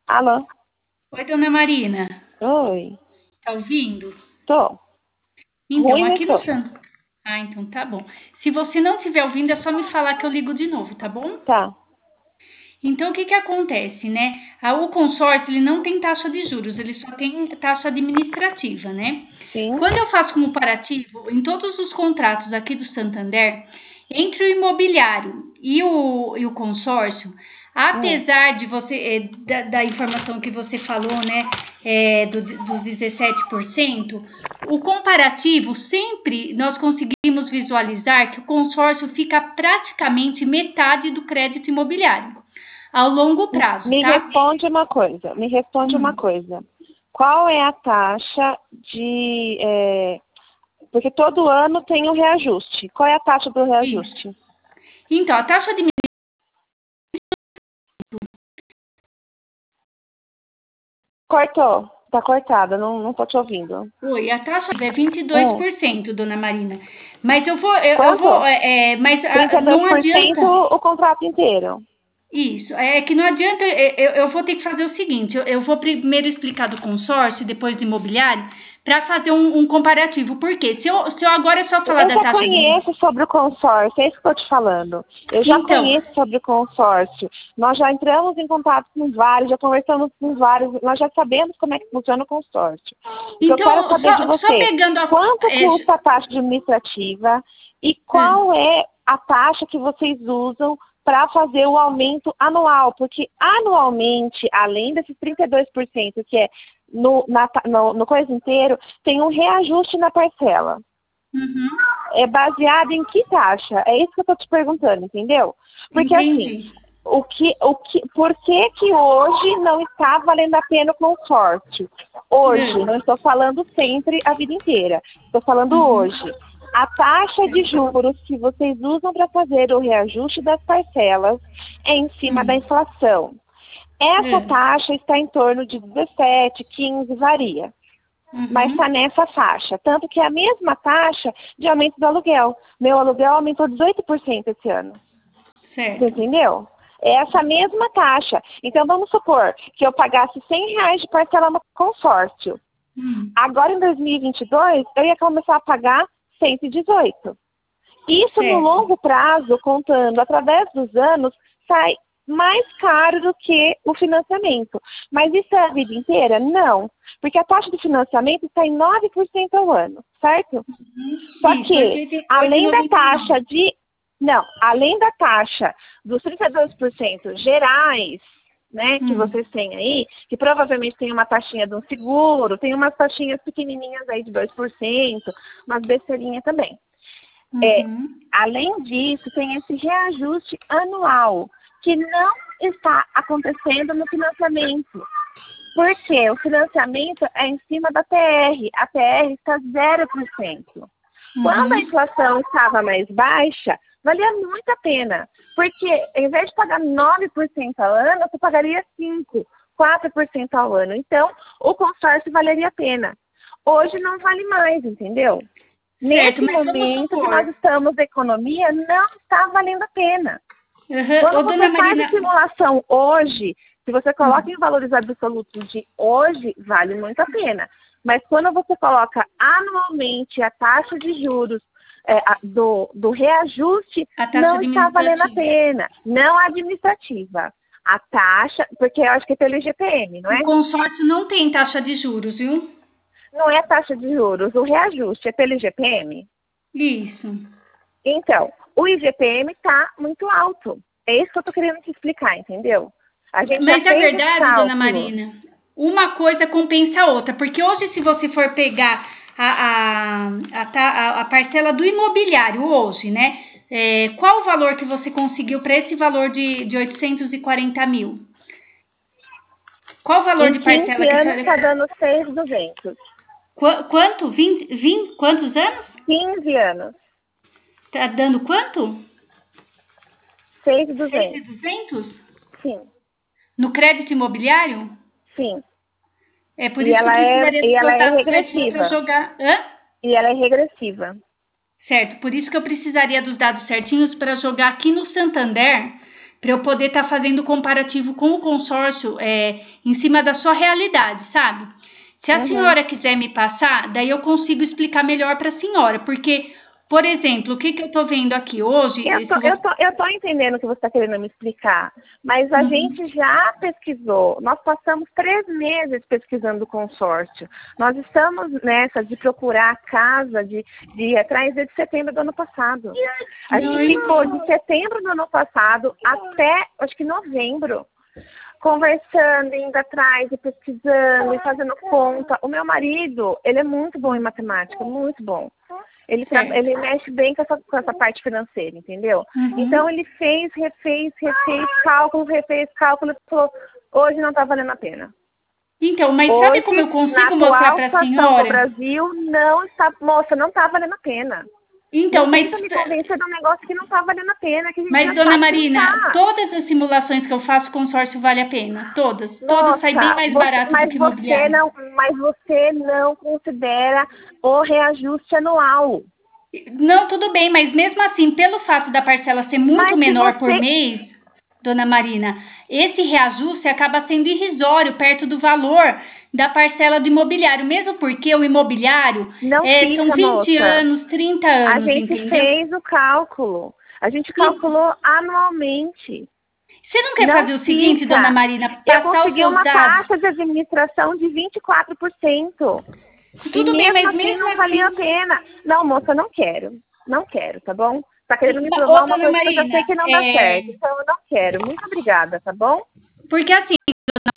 Alô? Oi, dona Marina. Oi. Tá ouvindo? Tô. Então, Ruim, mas aqui no tô. Santo. Ah, então tá bom. Se você não estiver ouvindo, é só me falar que eu ligo de novo, tá bom? Tá. Então, o que que acontece, né? O consórcio, ele não tem taxa de juros, ele só tem taxa administrativa, né? Sim. Quando eu faço comparativo, em todos os contratos aqui do Santander, entre o imobiliário e o consórcio, Hum. apesar de você, da informação que você falou, né, dos 17%, o comparativo sempre nós conseguimos visualizar que o consórcio fica praticamente metade do crédito imobiliário ao longo prazo, Me tá? responde uma coisa. Me responde uma Hum, coisa. Qual é a taxa de. Porque todo ano tem um reajuste. Qual é a taxa do isso. reajuste? Então, a taxa de Cortou. Tá cortada. Não tô te ouvindo. Oi, a taxa é vinte e dois Hum. por cento, dona Marina. Mas eu vou, Quanto? mas Trinta e dois não por adianta. cento o contrato inteiro. Isso, é que não adianta, eu vou ter que fazer o seguinte, eu vou primeiro explicar do consórcio e depois do imobiliário, para fazer um comparativo. Por quê? Se eu agora só falar Eu da já taxa de. conheço sobre o consórcio, é isso que eu estou te falando. Eu já Então, conheço sobre o consórcio. Nós já entramos em contato com vários, já conversamos com vários, nós já sabemos como é que funciona o consórcio. O que eu quero então saber de só você, pegando quanto custa a taxa administrativa e qual é a taxa que vocês usam para fazer o aumento anual? Porque anualmente, além desses 32% que é no coisa inteiro, tem um reajuste na parcela. Uhum, É baseado em que taxa? É isso que eu estou te perguntando, entendeu? Porque assim, entendi. por que hoje não está valendo a pena o consórcio? Hoje, Hum, não estou falando sempre a vida inteira. Estou falando uhum, hoje. A taxa de juros que vocês usam para fazer o reajuste das parcelas é em cima da hum, inflação. Essa hum, taxa está em torno de 17, 15, varia, mas está uhum, nessa faixa. Tanto que é a mesma taxa de aumento do aluguel. Meu aluguel aumentou 18% esse ano. Você certo. entendeu? É essa mesma taxa. Então, vamos supor que eu pagasse R$ 100 de parcela no consórcio. Hum, Agora, em 2022, eu ia começar a pagar 118. Isso, no certo. longo prazo, contando através dos anos, sai mais caro do que o financiamento. Mas isso é a vida inteira? Não. Porque a taxa de financiamento está em 9% ao ano, certo? Só Isso, que, oito e além da noventa e taxa nove. de. Não, além da taxa dos 32% gerais, né, que Hum, vocês têm aí, que provavelmente tem uma taxinha de um seguro, tem umas taxinhas pequenininhas aí de 2%, umas besteirinhas também. É, uhum, além disso, tem esse reajuste anual, que não está acontecendo no financiamento. Porque o financiamento é em cima da TR. A TR está 0%. Quando a uhum, inflação estava mais baixa, valia muito a pena. Porque, em vez de pagar 9% ao ano, você pagaria 5%, 4% ao ano. Então, o consórcio valeria a pena. Hoje não vale mais, entendeu? certo, Nesse mas vamos momento que nós supor. estamos de economia, não está valendo a pena. Uhum. Quando Ô, dona você faz a Marina. simulação hoje, se você coloca Hum, em valores absolutos de hoje, vale muito a pena. Mas quando você coloca anualmente a taxa de juros do reajuste, a taxa não está valendo a administrativa. pena. Não a administrativa. A taxa, porque eu acho que é pelo IGPM, não O é? consórcio não tem taxa de juros, viu? Não é a taxa de juros, o reajuste é pelo IGPM. Isso. Então, o IGPM está muito alto. É isso que eu estou querendo te explicar, entendeu? A gente já Mas a fez esse verdade, dona cálculo. Marina, uma coisa compensa a outra, porque hoje, se você for pegar a parcela do imobiliário hoje, né? Qual o valor que você conseguiu para esse valor de 840 mil? Qual o valor Em de parcela 15 que a anos senhora. está dando 6.200. Quanto? 20, quantos anos? 15 anos, Tá dando quanto? 6.200. 6.200? Sim, No crédito imobiliário? sim. É por E isso que eu ela é, precisaria e dos ela seus é dados certinhos para regressiva. jogar. Hã? E ela é regressiva. Certo, por isso que eu precisaria dos dados certinhos para jogar aqui no Santander, para eu poder estar fazendo comparativo com o consórcio em cima da sua realidade, sabe? Se a senhora quiser me passar, daí eu consigo explicar melhor para a senhora, porque, por exemplo, o que eu estou vendo aqui hoje... Eu tô entendendo o que você está querendo me explicar, mas a gente já pesquisou, nós passamos 3 meses pesquisando o consórcio. Nós estamos nessa de procurar a casa, de ir atrás desde setembro do ano passado. A gente ficou de setembro do ano passado até, acho que novembro, conversando, indo atrás e pesquisando e fazendo conta. O meu marido, ele é muito bom em matemática, muito bom. Ele mexe bem com essa parte financeira, entendeu? Então, ele refez cálculo e falou, hoje não está valendo a pena. Então, mas hoje, sabe como eu consigo mostrar para a senhora? No Brasil, não está valendo a pena. Então, mas me convencer de um negócio que não está valendo a pena. Que a gente mas, dona Marina, todas as simulações que eu faço, consórcio vale a pena. Todas saem bem mais barato do que imobiliário. Mas você não considera o reajuste anual. Não, tudo bem, mas mesmo assim, pelo fato da parcela ser muito menor por mês, dona Marina, esse reajuste acaba sendo irrisório perto do valor da parcela do imobiliário, mesmo porque o imobiliário são 20 anos, 30 anos, a gente fez o cálculo, a gente calculou anualmente. Você não quer fazer o seguinte, dona Marina, passar eu consegui os seus uma dados? taxa de administração de 24%. Tudo bem, mas assim, mesmo não assim... valia a pena. Não, moça, não quero, tá bom? Tá querendo me provar uma coisa que eu já sei que não dá certo. Então, eu não quero. Muito obrigada, tá bom? Porque assim,